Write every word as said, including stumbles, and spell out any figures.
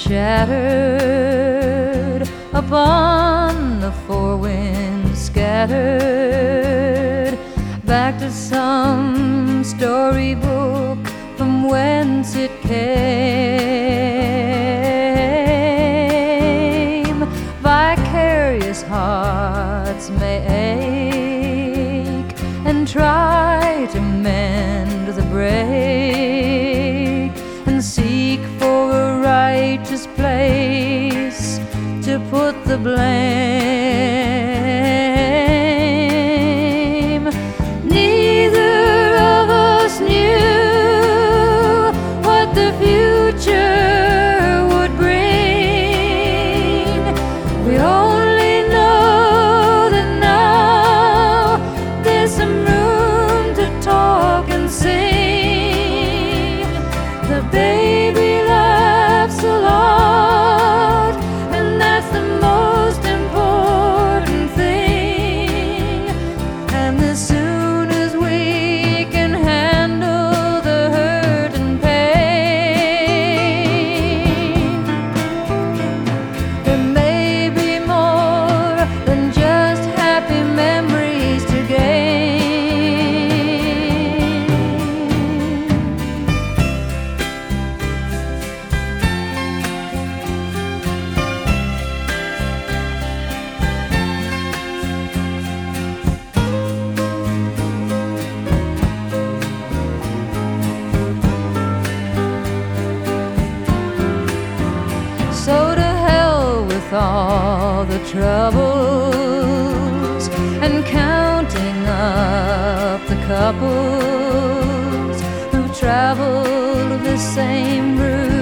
shattered upon the four winds scattered back to some storybook from whence it came. Vicarious hearts may ache and try to mend the break and seek for a righteous place to put the blame. Neither of us knew what the future would bring. We only know that now there's some room to talk and sing. The baby laughs a lot, and that's the most important thing. And as soon as we can handle the hurt and pain, there may be more than just happy memories to gain. So to hell with all the troubles and counting up the couples who've traveled the same route